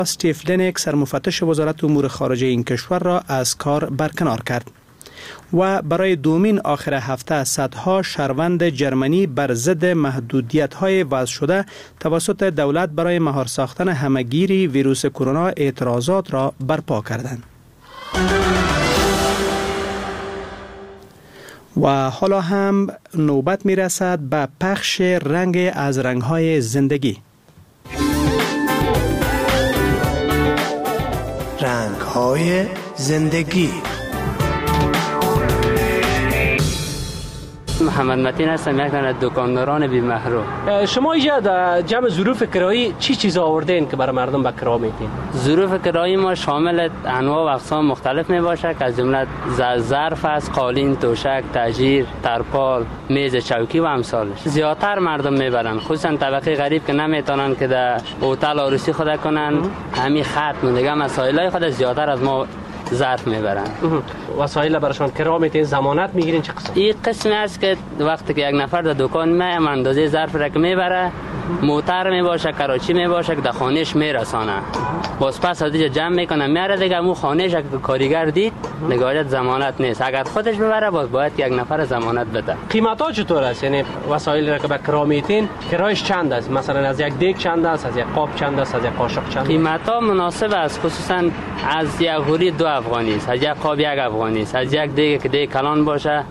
استیف لینک سرمفتش وزارت امور خارجه این کشور را از کار برکنار کرد و برای دومین آخر هفته صدها شهروند جرمنی بر ضد محدودیت‌های وضع شده توسط دولت برای مهار ساختن همه‌گیری ویروس کرونا اعتراضات را برپا کردند. و حالا هم نوبت می رسد به پخش رنگ از رنگ‌های زندگی. رنگ‌های زندگی. محمد متین هستم، یک از دکانداران بی محروم. شما اینجا در جمع ظروف کرایی چی چیز آوردین که برای مردم به کرا میتین؟ ظروف کرایی ما شامل انواع و اقسام مختلف می باشه که از جمله ظرف است، قالین، توشک، تاجیر، ترپال، میز چوکی و امثالش. زیادتر مردم میبرن، خصوصا طبقه غریب که نمیتونن که در هتل عروسی خود کنن، همین ختم و دیگه مسائلای خود زیادتر از ما ظرف میبرن. وسایل براشون کرا میتین، ضمانت میگیرین چه قسم؟ این قسمی است که وقتی که یک نفر در دکان میام اندازه ظرف را که میبره، موتر میباشه، کراچی میباشه که در خانهش میرسانه، باز پس از اینجا جمع میکنه میاره دیگه. مو خانهش که کارگر دید نگاهت ضمانت نیست، اگر خودش ببره باز باید یک نفر ضمانت بده. قیمت ها چطور است؟ یعنی وسایل را که به کرا میتین کرایش چند است؟ مثلا از یک دیگ چند است، از یک قاب چند است، از یک قاشق چند است؟ قیمت ها مناسب است، خصوصا از یک غوری 2 افغانی است، از یک قاب 1 افغانی است، از یک دیگ که دیگ کلان باشه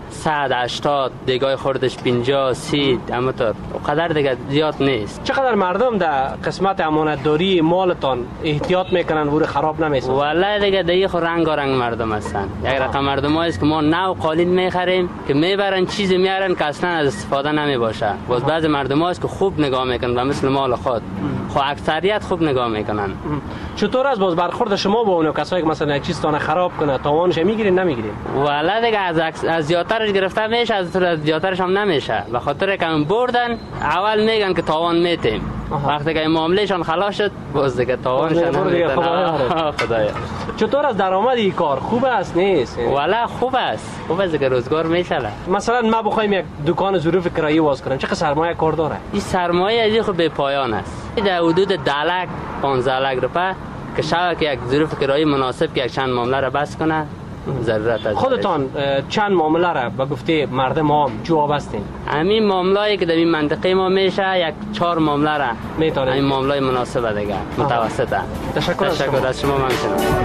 180، دیگای خردش 50 30 همونطور قدر دیگه زیاد نیست. چقدر مردم در قسمت امانتداری مالتان احتیاط میکنن ور خراب نمیشه؟ والله دیگه دیگه خو رنگ مردم هستن. یک رقم مردم است که ما نو قالین میخریم که میبرن چیزی میارن که اصلا از استفاده نمیباشه. باز بعضی مردم است که خوب نگاه میکنن و مثل مال خود، خو اکثریت خوب نگاه میکنن. چطور است باز برخورد شما با اون کسایی که مثلا یک چیز تان خراب کنه تاوانش میگیرین نمیگیرین؟ والله دیگه از زیادترش گرفته میشه، از زیادترش هم نمیشه، به خاطر که بردن اول میگن که تاوان میتیم، وقتی که معاملهشان خلاص شد باز دیگه تاوانش نمیتن. خدایا. چطور از درآمد این کار خوب است نیست؟ والله خوب است که روزگار میشه. مثلا ما بخوایم یک دکان ظروف کرایی باز کنیم چقدر سرمایه کار داره؟ این سرمایه از خود به پایان است، در حدود 10 لک 15 لک روپیه که شاید که یک ظروف کرایی مناسب که یک چند معامله را بس کنه ضرورت است. خودتان چند معامله را به گفته مردم ما جواب هستین؟ همین معامله‌ای که در این منطقه ما میشه یک 4 معامله را میتونه این معامله مناسبه دیگه متوسطه. تشکر از شما. ممنونم.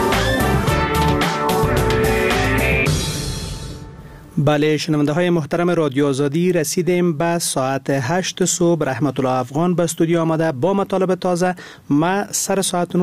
بله شنونده های محترم رادیو آزادی، رسیدیم به ساعت 8 صبح. رحمت الله افغان به استودیو آمده با مطالب تازه. ما سر ساعت